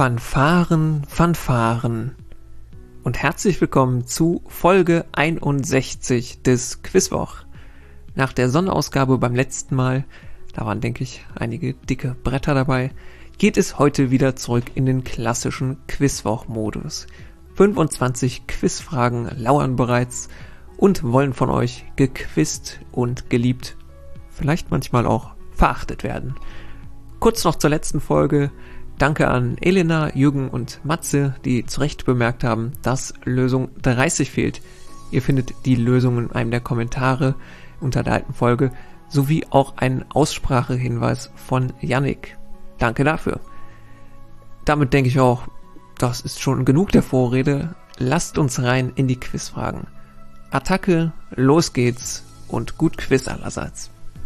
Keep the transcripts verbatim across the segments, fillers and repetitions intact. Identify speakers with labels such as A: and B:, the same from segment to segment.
A: Fanfaren, Fanfaren und herzlich willkommen zu Folge einundsechzig des Quizwoch. Nach der Sonderausgabe beim letzten Mal, da waren, denke ich, einige dicke Bretter dabei, geht es heute wieder zurück in den klassischen Quizwoch-Modus. fünfundzwanzig Quizfragen lauern bereits und wollen von euch gequizt und geliebt, vielleicht manchmal auch verachtet werden. Kurz noch zur letzten Folge. Danke an Elena, Jürgen und Matze, die zu Recht bemerkt haben, dass Lösung dreißig fehlt. Ihr findet die Lösung in einem der Kommentare unter der alten Folge, sowie auch einen Aussprachehinweis von Yannick. Danke dafür. Damit denke ich auch, das ist schon genug der Vorrede. Lasst uns rein in die Quizfragen. Attacke, los geht's und gut Quiz allerseits.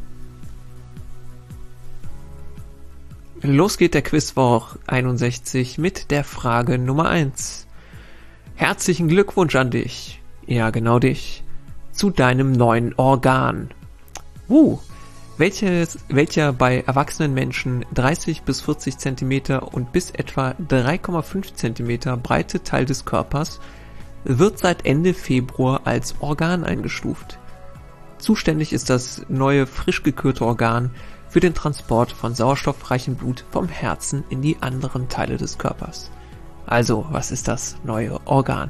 A: Los geht der Quizwoch einundsechzig mit der Frage Nummer eins. Herzlichen Glückwunsch an dich, ja genau dich, zu deinem neuen Organ. Uh, welches, welcher bei erwachsenen Menschen dreißig bis vierzig Zentimeter und bis etwa drei Komma fünf Zentimeter breite Teil des Körpers wird seit Ende Februar als Organ eingestuft. Zuständig ist das neue frisch gekürte Organ für den Transport von sauerstoffreichem Blut vom Herzen in die anderen Teile des Körpers. Also, was ist das neue Organ?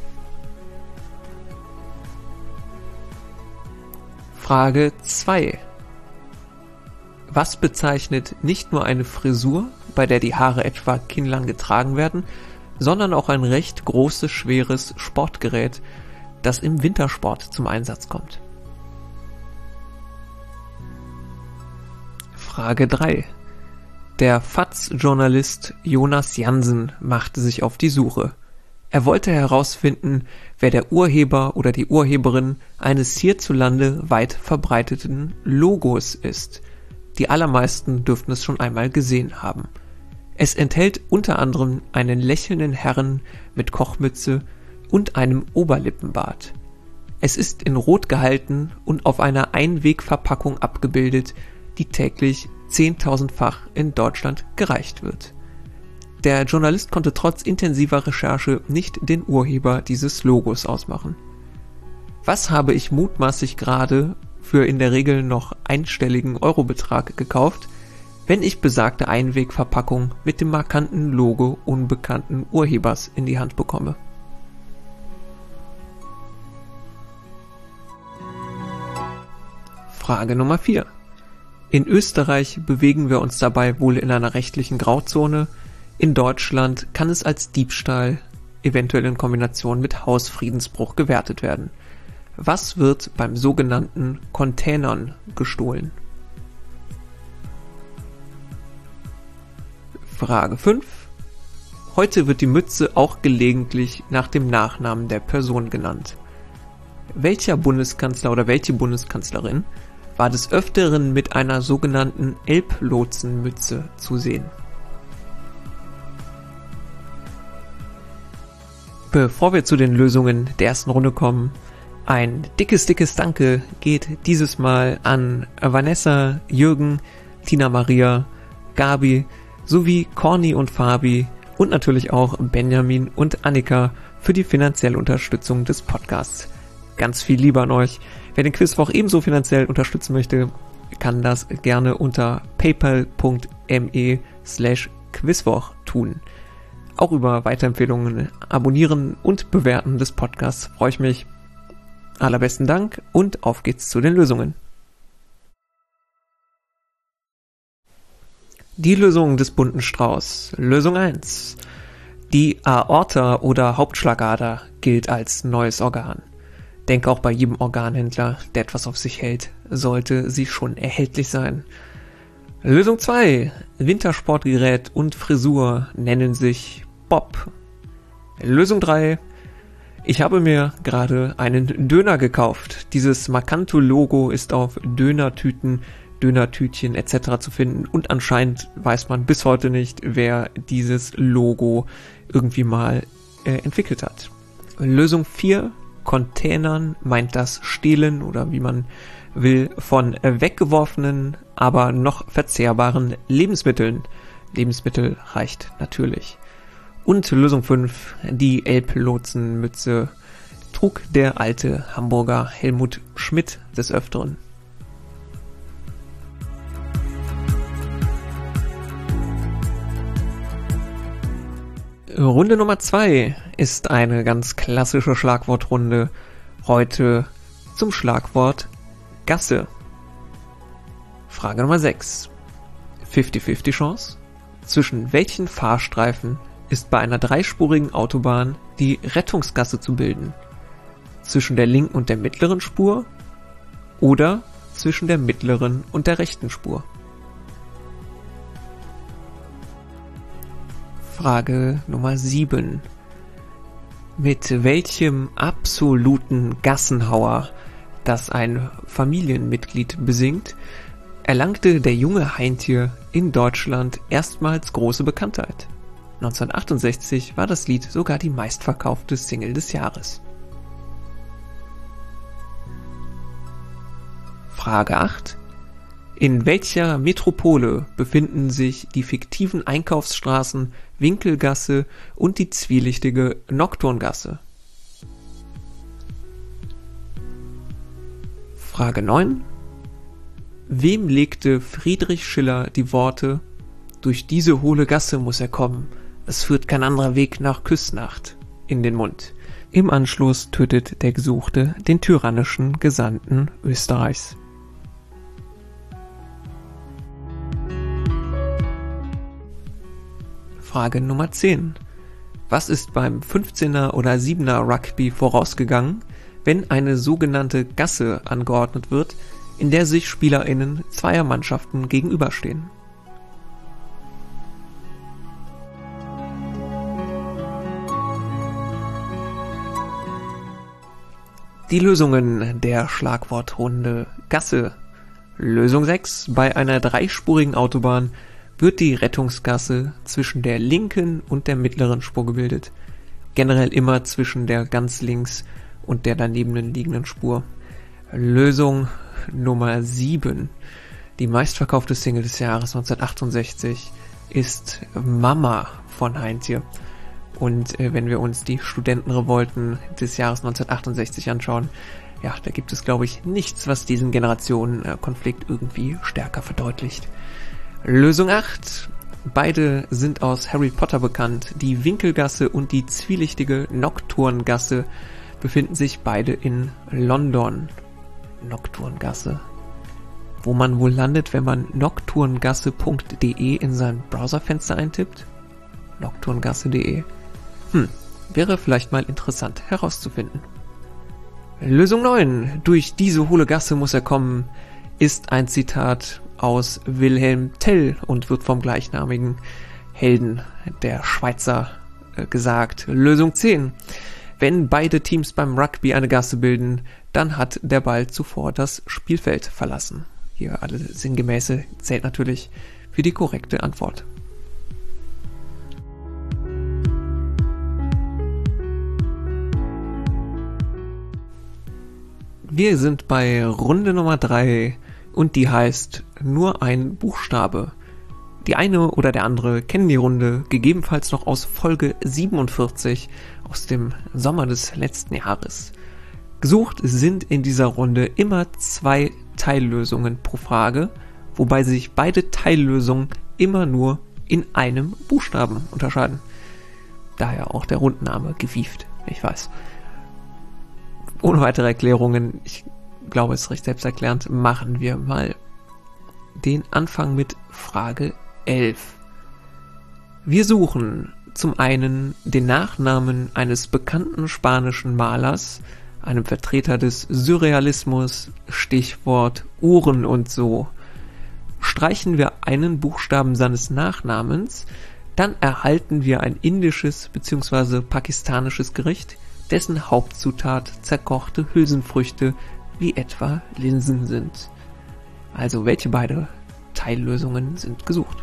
A: Frage zwei. Was bezeichnet nicht nur eine Frisur, bei der die Haare etwa kinnlang getragen werden, sondern auch ein recht großes, schweres Sportgerät, das im Wintersport zum Einsatz kommt? Frage drei. Der F A Z-Journalist Jonas Jansen machte sich auf die Suche. Er wollte herausfinden, wer der Urheber oder die Urheberin eines hierzulande weit verbreiteten Logos ist. Die allermeisten dürften es schon einmal gesehen haben. Es enthält unter anderem einen lächelnden Herrn mit Kochmütze und einem Oberlippenbart. Es ist in Rot gehalten und auf einer Einwegverpackung abgebildet, die täglich zehntausendfach in Deutschland gereicht wird. Der Journalist konnte trotz intensiver Recherche nicht den Urheber dieses Logos ausmachen. Was habe ich mutmaßlich gerade für in der Regel noch einstelligen Eurobetrag gekauft, wenn ich besagte Einwegverpackung mit dem markanten Logo unbekannten Urhebers in die Hand bekomme? Frage Nummer vier. In Österreich bewegen wir uns dabei wohl in einer rechtlichen Grauzone. In Deutschland kann es als Diebstahl, eventuell in Kombination mit Hausfriedensbruch, gewertet werden. Was wird beim sogenannten Containern gestohlen? Frage fünf. Heute wird die Mütze auch gelegentlich nach dem Nachnamen der Person genannt. Welcher Bundeskanzler oder welche Bundeskanzlerin war des Öfteren mit einer sogenannten Elblotsenmütze zu sehen? Bevor wir zu den Lösungen der ersten Runde kommen, ein dickes, dickes Danke geht dieses Mal an Vanessa, Jürgen, Tina Maria, Gabi sowie Corny und Fabi und natürlich auch Benjamin und Annika für die finanzielle Unterstützung des Podcasts. Ganz viel Liebe an euch. Wer den Quizwoch ebenso finanziell unterstützen möchte, kann das gerne unter paypal.me slash quizwoch tun. Auch über Weiterempfehlungen, Abonnieren und Bewerten des Podcasts freue ich mich. Allerbesten Dank und auf geht's zu den Lösungen. Die Lösung des bunten Strauß. Lösung eins. Die Aorta oder Hauptschlagader gilt als neues Organ. Denke auch bei jedem Organhändler, der etwas auf sich hält, sollte sie schon erhältlich sein. Lösung zwei. Wintersportgerät und Frisur nennen sich Bob. Lösung drei. Ich habe mir gerade einen Döner gekauft. Dieses markante Logo ist auf Dönertüten, Dönertütchen et cetera zu finden und anscheinend weiß man bis heute nicht, wer dieses Logo irgendwie mal äh, entwickelt hat. Lösung vier. Containern meint das Stehlen oder wie man will von weggeworfenen, aber noch verzehrbaren Lebensmitteln. Lebensmittel reicht natürlich. Und Lösung fünf, die Elblotsenmütze trug der alte Hamburger Helmut Schmidt des Öfteren. Runde Nummer zwei ist eine ganz klassische Schlagwortrunde. Heute zum Schlagwort Gasse. Frage Nummer sechs. fünfzig fünfzig Chance. Zwischen welchen Fahrstreifen ist bei einer dreispurigen Autobahn die Rettungsgasse zu bilden? Zwischen der linken und der mittleren Spur oder zwischen der mittleren und der rechten Spur? Frage Nummer sieben. Mit welchem absoluten Gassenhauer, das ein Familienmitglied besingt, erlangte der junge Heintje in Deutschland erstmals große Bekanntheit? neunzehnhundertachtundsechzig war das Lied sogar die meistverkaufte Single des Jahres. Frage acht. In welcher Metropole befinden sich die fiktiven Einkaufsstraßen Winkelgasse und die zwielichtige Nocturngasse? Frage neun. Wem legte Friedrich Schiller die Worte „Durch diese hohle Gasse muss er kommen, es führt kein anderer Weg nach Küsnacht" in den Mund? Im Anschluss tötet der Gesuchte den tyrannischen Gesandten Österreichs. Frage Nummer zehn. Was ist beim fünfzehner oder siebener Rugby vorausgegangen, wenn eine sogenannte Gasse angeordnet wird, in der sich SpielerInnen zweier Mannschaften gegenüberstehen? Die Lösungen der Schlagwortrunde Gasse. Lösung sechs. Bei einer dreispurigen Autobahn wird die Rettungsgasse zwischen der linken und der mittleren Spur gebildet. Generell immer zwischen der ganz links und der daneben liegenden Spur. Lösung Nummer sieben. Die meistverkaufte Single des Jahres neunzehnhundertachtundsechzig ist Mama von Heintje. Und äh, wenn wir uns die Studentenrevolten des Jahres neunzehnhundertachtundsechzig anschauen, ja, da gibt es, glaube ich, nichts, was diesen Generationenkonflikt irgendwie stärker verdeutlicht. Lösung acht. Beide sind aus Harry Potter bekannt. Die Winkelgasse und die zwielichtige Nocturngasse befinden sich beide in London. Nocturngasse. Wo man wohl landet, wenn man nocturngasse punkt de in sein Browserfenster eintippt? nocturngasse punkt de. Hm, wäre vielleicht mal interessant herauszufinden. Lösung neun. Durch diese hohle Gasse muss er kommen, ist ein Zitat aus Wilhelm Tell und wird vom gleichnamigen Helden der Schweizer äh, gesagt. Lösung zehn. Wenn beide Teams beim Rugby eine Gasse bilden, dann hat der Ball zuvor das Spielfeld verlassen. Hier alle Sinngemäße zählt natürlich für die korrekte Antwort. Wir sind bei Runde Nummer drei und die heißt nur ein Buchstabe. Die eine oder der andere kennen die Runde gegebenenfalls noch aus Folge siebenundvierzig aus dem Sommer des letzten Jahres. Gesucht sind in dieser Runde immer zwei Teillösungen pro Frage, wobei sich beide Teillösungen immer nur in einem Buchstaben unterscheiden. Daher auch der Rundenname gewieft, ich weiß. Ohne weitere Erklärungen, ich glaube, es ist recht selbsterklärend, machen wir mal den Anfang mit Frage elf. Wir suchen zum einen den Nachnamen eines bekannten spanischen Malers, einem Vertreter des Surrealismus, Stichwort Uhren und so. Streichen wir einen Buchstaben seines Nachnamens, dann erhalten wir ein indisches bzw. pakistanisches Gericht, dessen Hauptzutat zerkochte Hülsenfrüchte wie etwa Linsen sind. Also welche beide Teillösungen sind gesucht?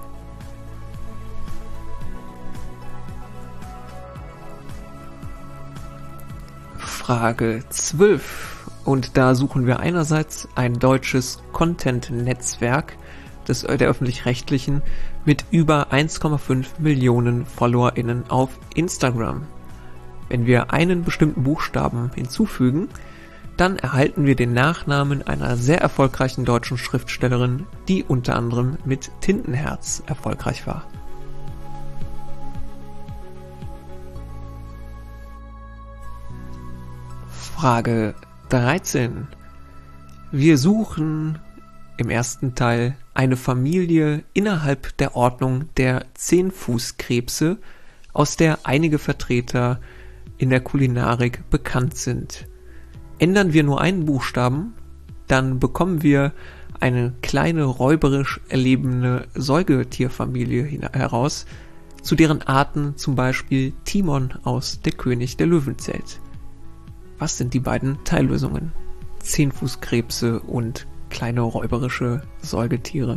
A: Frage zwölf. Und da suchen wir einerseits ein deutsches Content-Netzwerk des, der Öffentlich-Rechtlichen mit über eins Komma fünf Millionen FollowerInnen auf Instagram. Wenn wir einen bestimmten Buchstaben hinzufügen, dann erhalten wir den Nachnamen einer sehr erfolgreichen deutschen Schriftstellerin, die unter anderem mit Tintenherz erfolgreich war. Frage dreizehn. Wir suchen im ersten Teil eine Familie innerhalb der Ordnung der Zehnfußkrebse, aus der einige Vertreter in der Kulinarik bekannt sind. Ändern wir nur einen Buchstaben, dann bekommen wir eine kleine räuberisch erlebende Säugetierfamilie heraus, zu deren Arten zum Beispiel Timon aus Der König der Löwen zählt. Was sind die beiden Teillösungen? Zehnfußkrebse und kleine räuberische Säugetiere.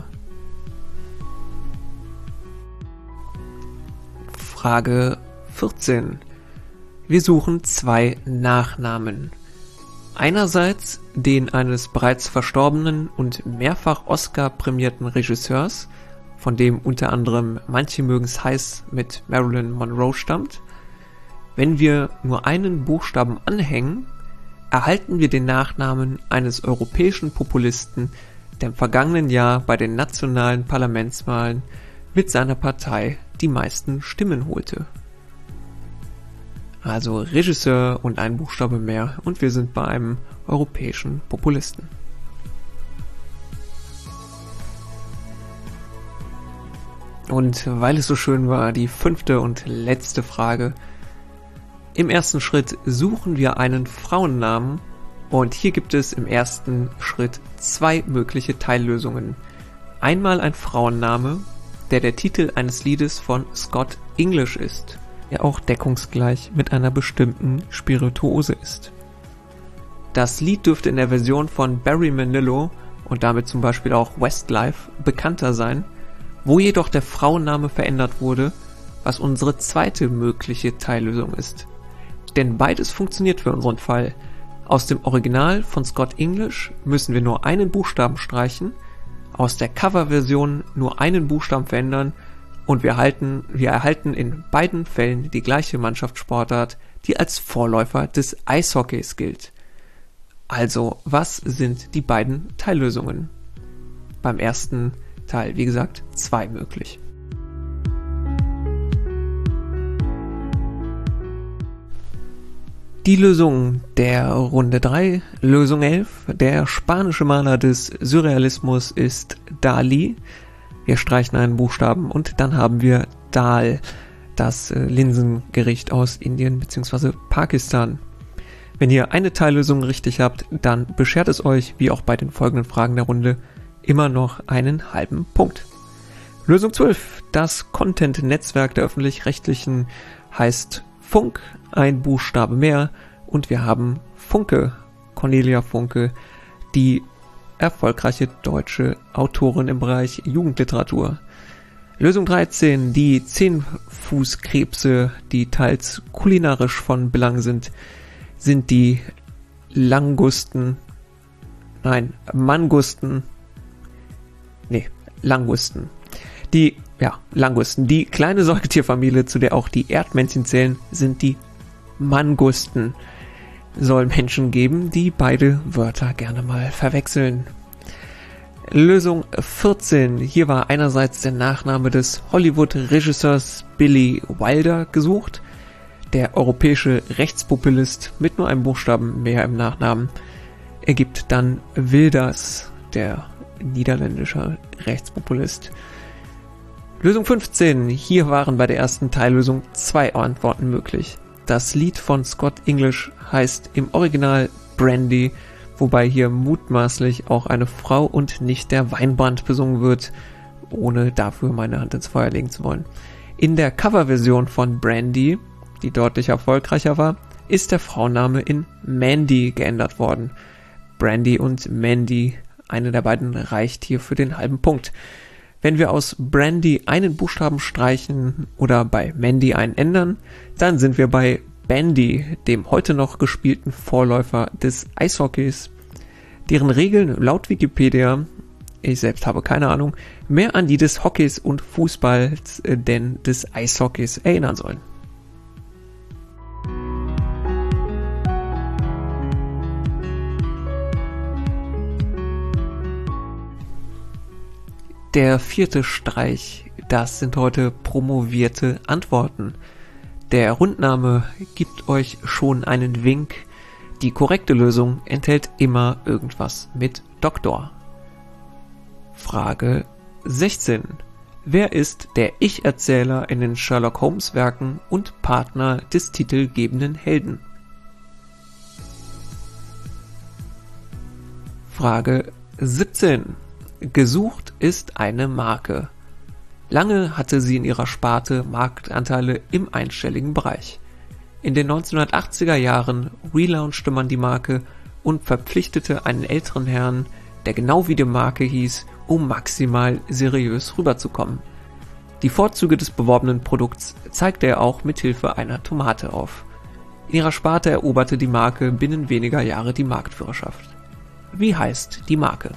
A: Frage vierzehn. Wir suchen zwei Nachnamen. Einerseits den eines bereits verstorbenen und mehrfach Oscar-prämierten Regisseurs, von dem unter anderem Manche mögen's heiß mit Marilyn Monroe stammt. Wenn wir nur einen Buchstaben anhängen, erhalten wir den Nachnamen eines europäischen Populisten, der im vergangenen Jahr bei den nationalen Parlamentswahlen mit seiner Partei die meisten Stimmen holte. Also Regisseur und ein Buchstabe mehr und wir sind bei einem europäischen Populisten. Und weil es so schön war, die fünfte und letzte Frage. Im ersten Schritt suchen wir einen Frauennamen und hier gibt es im ersten Schritt zwei mögliche Teillösungen. Einmal ein Frauenname, der der Titel eines Liedes von Scott English ist, der auch deckungsgleich mit einer bestimmten Spirituose ist. Das Lied dürfte in der Version von Barry Manilow und damit zum Beispiel auch Westlife bekannter sein, wo jedoch der Frauenname verändert wurde, was unsere zweite mögliche Teillösung ist. Denn beides funktioniert für unseren Fall. Aus dem Original von Scott English müssen wir nur einen Buchstaben streichen, aus der Coverversion nur einen Buchstaben verändern und wir erhalten, wir erhalten in beiden Fällen die gleiche Mannschaftssportart, die als Vorläufer des Eishockeys gilt. Also, was sind die beiden Teillösungen? Beim ersten Teil, wie gesagt, zwei möglich. Die Lösung der Runde drei, Lösung elf. Der spanische Maler des Surrealismus ist Dali. Wir streichen einen Buchstaben und dann haben wir Dal, das Linsengericht aus Indien bzw. Pakistan. Wenn ihr eine Teillösung richtig habt, dann beschert es euch, wie auch bei den folgenden Fragen der Runde, immer noch einen halben Punkt. Lösung zwölf. Das Content-Netzwerk der Öffentlich-Rechtlichen heißt Funk, ein Buchstabe mehr und wir haben Funke, Cornelia Funke, die erfolgreiche deutsche Autorin im Bereich Jugendliteratur. Lösung dreizehn, die Zehnfußkrebse, die teils kulinarisch von Belang sind, sind die Langusten, nein, Mangusten, nee, Langusten. Die, ja, Langusten. Die kleine Säugetierfamilie, zu der auch die Erdmännchen zählen, sind die Mangusten. Soll Menschen geben, die beide Wörter gerne mal verwechseln. Lösung vierzehn. Hier war einerseits der Nachname des Hollywood-Regisseurs Billy Wilder gesucht. Der europäische Rechtspopulist mit nur einem Buchstaben mehr im Nachnamen ergibt dann Wilders, der niederländische Rechtspopulist. Lösung fünfzehn. Hier waren bei der ersten Teillösung zwei Antworten möglich. Das Lied von Scott English heißt im Original Brandy, wobei hier mutmaßlich auch eine Frau und nicht der Weinbrand besungen wird, ohne dafür meine Hand ins Feuer legen zu wollen. In der Coverversion von Brandy, die deutlich erfolgreicher war, ist der Frauenname in Mandy geändert worden. Brandy und Mandy, eine der beiden reicht hier für den halben Punkt. Wenn wir aus Brandy einen Buchstaben streichen oder bei Mandy einen ändern, dann sind wir bei Bandy, dem heute noch gespielten Vorläufer des Eishockeys, deren Regeln laut Wikipedia ich selbst habe keine Ahnung, mehr an die des Hockeys und Fußballs äh, denn des Eishockeys erinnern sollen. Der vierte Streich, das sind heute promovierte Antworten. Der Rundname gibt euch schon einen Wink. Die korrekte Lösung enthält immer irgendwas mit Doktor. Frage sechzehn. Wer ist der Ich-Erzähler in den Sherlock Holmes Werken und Partner des titelgebenden Helden? Frage siebzehn. Gesucht ist eine Marke. Lange hatte sie in ihrer Sparte Marktanteile im einstelligen Bereich. In den neunzehnhundertachtziger Jahren relaunchte man die Marke und verpflichtete einen älteren Herrn, der genau wie die Marke hieß, um maximal seriös rüberzukommen. Die Vorzüge des beworbenen Produkts zeigte er auch mit Hilfe einer Tomate auf. In ihrer Sparte eroberte die Marke binnen weniger Jahre die Marktführerschaft. Wie heißt die Marke?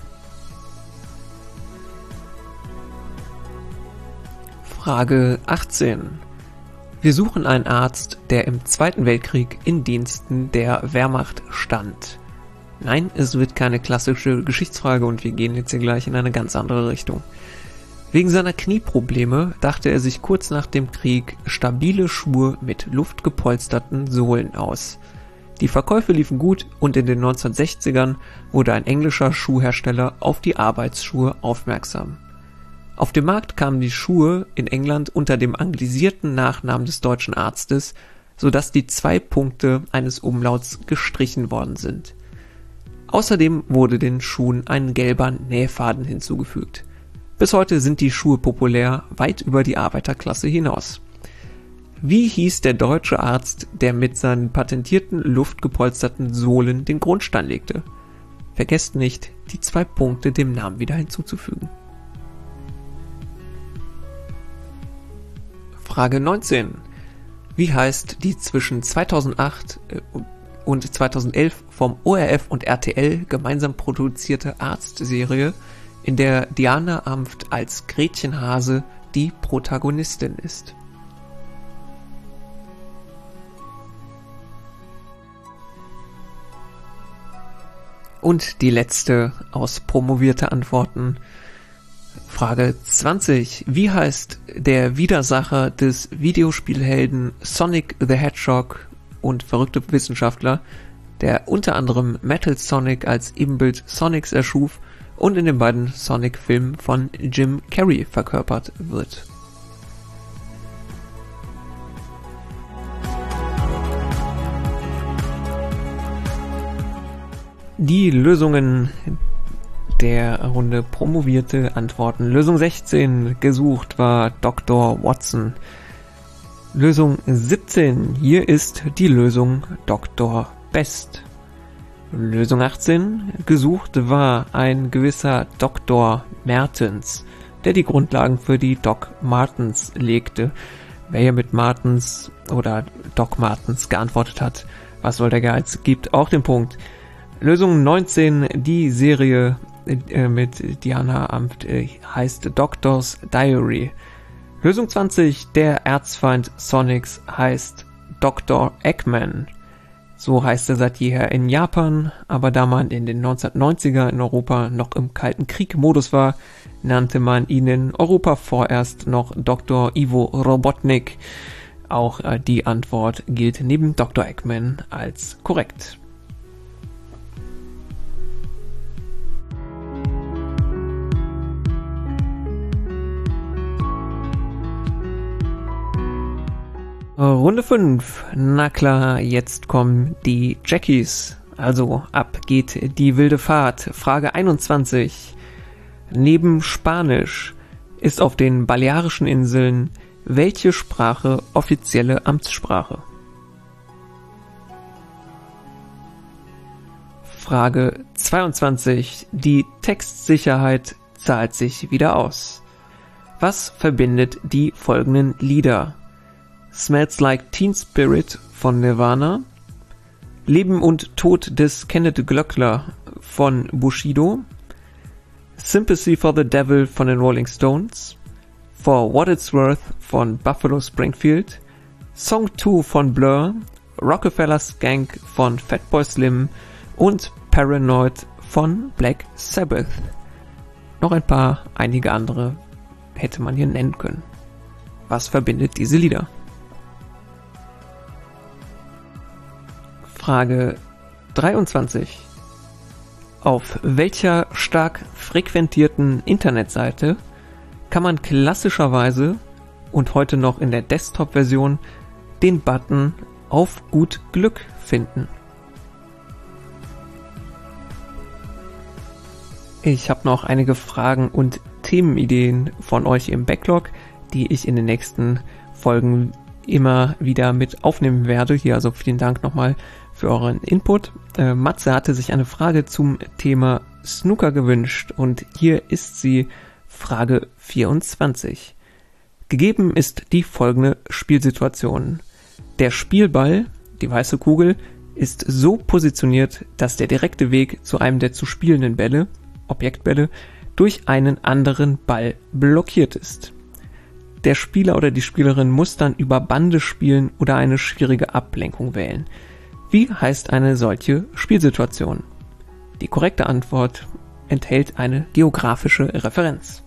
A: Frage achtzehn. Wir suchen einen Arzt, der im Zweiten Weltkrieg in Diensten der Wehrmacht stand. Nein, es wird keine klassische Geschichtsfrage und wir gehen jetzt hier gleich in eine ganz andere Richtung. Wegen seiner Knieprobleme dachte er sich kurz nach dem Krieg stabile Schuhe mit luftgepolsterten Sohlen aus. Die Verkäufe liefen gut und in den neunzehnhundertsechzigern wurde ein englischer Schuhhersteller auf die Arbeitsschuhe aufmerksam. Auf dem Markt kamen die Schuhe in England unter dem anglisierten Nachnamen des deutschen Arztes, sodass die zwei Punkte eines Umlauts gestrichen worden sind. Außerdem wurde den Schuhen ein gelber Nähfaden hinzugefügt. Bis heute sind die Schuhe populär, weit über die Arbeiterklasse hinaus. Wie hieß der deutsche Arzt, der mit seinen patentierten luftgepolsterten Sohlen den Grundstein legte? Vergesst nicht, die zwei Punkte dem Namen wieder hinzuzufügen. Frage neunzehn. Wie heißt die zwischen zweitausendacht und zweitausendelf vom O R F und R T L gemeinsam produzierte Arztserie, in der Diana Amft als Gretchen Hase die Protagonistin ist? Und die letzte aus promovierte Antworten. Frage zwanzig. Wie heißt der Widersacher des Videospielhelden Sonic the Hedgehog und verrückte Wissenschaftler, der unter anderem Metal Sonic als Ebenbild Sonics erschuf und in den beiden Sonic-Filmen von Jim Carrey verkörpert wird? Die Lösungen der Runde promovierte Antworten. Lösung sechzehn, gesucht war Doktor Watson. Lösung siebzehn, hier ist die Lösung Doktor Best. Lösung achtzehn, gesucht war ein gewisser Doktor Mertens, der die Grundlagen für die Doc Martens legte. Wer hier mit Martens oder Doc Martens geantwortet hat, was soll der Geiz, gibt auch den Punkt. Lösung neunzehn, die Serie äh, mit Diana Amft äh, heißt Doctor's Diary. Lösung zwanzig, der Erzfeind Sonics heißt Doktor Eggman. So heißt er seit jeher in Japan, aber da man in den neunzehnhundertneunziger in Europa noch im Kalten Krieg-Modus war, nannte man ihn in Europa vorerst noch Doktor Ivo Robotnik. Auch äh, die Antwort gilt neben Doktor Eggman als korrekt. Runde fünf. Na klar, jetzt kommen die Jackies. Also ab geht die wilde Fahrt. Frage einundzwanzig. Neben Spanisch ist auf den Balearischen Inseln welche Sprache offizielle Amtssprache? Frage zweiundzwanzig. Die Textsicherheit zahlt sich wieder aus. Was verbindet die folgenden Lieder? Smells Like Teen Spirit von Nirvana, Leben und Tod des Kenneth Glöckler von Bushido, Sympathy for the Devil von den Rolling Stones, For What It's Worth von Buffalo Springfield, Song zwei von Blur, Rockefeller Skank von Fatboy Slim und Paranoid von Black Sabbath. Noch ein paar, einige andere hätte man hier nennen können. Was verbindet diese Lieder? Frage dreiundzwanzig. Auf welcher stark frequentierten Internetseite kann man klassischerweise und heute noch in der Desktop-Version den Button auf gut Glück finden? Ich habe noch einige Fragen und Themenideen von euch im Backlog, die ich in den nächsten Folgen immer wieder mit aufnehmen werde. Hier also vielen Dank nochmal für euren Input. Äh, Matze hatte sich eine Frage zum Thema Snooker gewünscht und hier ist sie, Frage vierundzwanzig. Gegeben ist die folgende Spielsituation. Der Spielball, die weiße Kugel, ist so positioniert, dass der direkte Weg zu einem der zu spielenden Bälle, Objektbälle, durch einen anderen Ball blockiert ist. Der Spieler oder die Spielerin muss dann über Bande spielen oder eine schwierige Ablenkung wählen. Wie heißt eine solche Spielsituation? Die korrekte Antwort enthält eine geografische Referenz.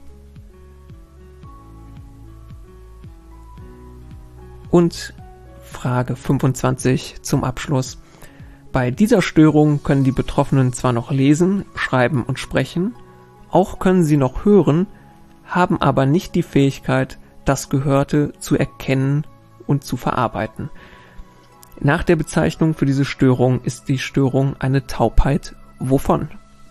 A: Und Frage fünfundzwanzig zum Abschluss. Bei dieser Störung können die Betroffenen zwar noch lesen, schreiben und sprechen, auch können sie noch hören, haben aber nicht die Fähigkeit, das Gehörte zu erkennen und zu verarbeiten. Nach der Bezeichnung für diese Störung ist die Störung eine Taubheit wovon?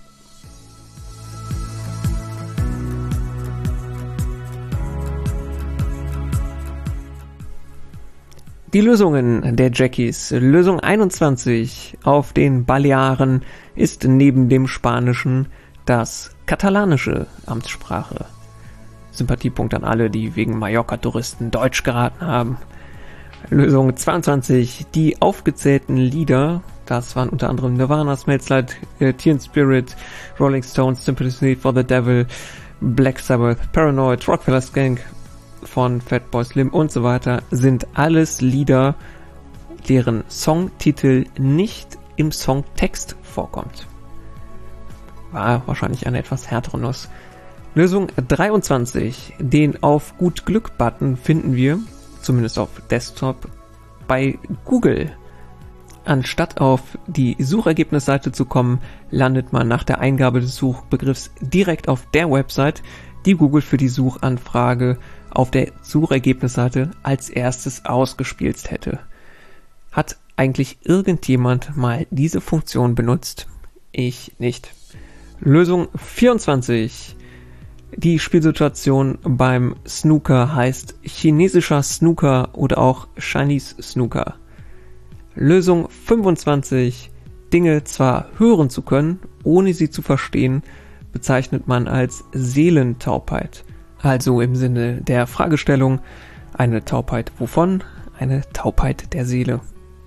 A: Die Lösungen der Jackies. Lösung einundzwanzig auf den Balearen ist neben dem Spanischen das Katalanische Amtssprache. Sympathiepunkt an alle, die wegen Mallorca-Touristen Deutsch geraten haben. Lösung zweiundzwanzig. Die aufgezählten Lieder, das waren unter anderem Nirvana, Smells Like Teen Spirit, Rolling Stones, Sympathy for the Devil, Black Sabbath, Paranoid, Rockefeller Skank von Fatboy Slim und so weiter, sind alles Lieder, deren Songtitel nicht im Songtext vorkommt. War wahrscheinlich eine etwas härtere Nuss. Lösung dreiundzwanzig. Den Auf gut Glück Button finden wir, zumindest auf Desktop, bei Google. Anstatt auf die Suchergebnisseite zu kommen, landet man nach der Eingabe des Suchbegriffs direkt auf der Website, die Google für die Suchanfrage auf der Suchergebnisseite als erstes ausgespielt hätte. Hat eigentlich irgendjemand mal diese Funktion benutzt? Ich nicht. Lösung vierundzwanzig. Die Spielsituation beim Snooker heißt chinesischer Snooker oder auch Chinese Snooker. Lösung fünfundzwanzig. Dinge zwar hören zu können, ohne sie zu verstehen, bezeichnet man als Seelentaubheit. Also im Sinne der Fragestellung, eine Taubheit wovon? Eine Taubheit der Seele.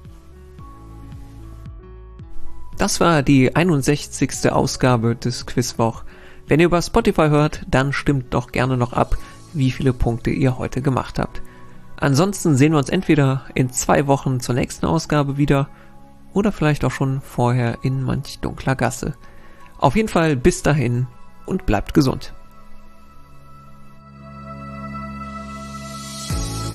A: Das war die einundsechzigste Ausgabe des Quizwoch. Wenn ihr über Spotify hört, dann stimmt doch gerne noch ab, wie viele Punkte ihr heute gemacht habt. Ansonsten sehen wir uns entweder in zwei Wochen zur nächsten Ausgabe wieder oder vielleicht auch schon vorher in manch dunkler Gasse. Auf jeden Fall bis dahin und bleibt gesund.